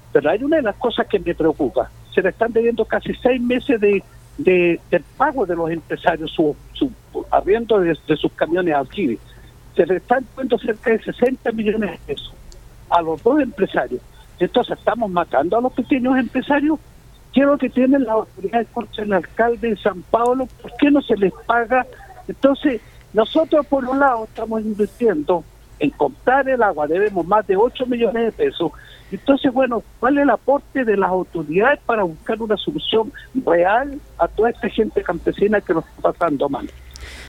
Pero hay una de las cosas que me preocupa. Se le están debiendo casi 6 meses de pago de los empresarios, su arriendo de sus camiones al Chile. Se le están dando cerca de 60 millones de pesos a los dos empresarios. Entonces estamos matando a los pequeños empresarios. ¿Qué es lo que tienen las autoridades contra el alcalde de San Pablo? ¿Por qué no se les paga? Entonces, nosotros por un lado estamos invirtiendo en comprar el agua, debemos más de 8 millones de pesos. Entonces, bueno, ¿cuál es el aporte de las autoridades para buscar una solución real a toda esta gente campesina que nos está pasando mal?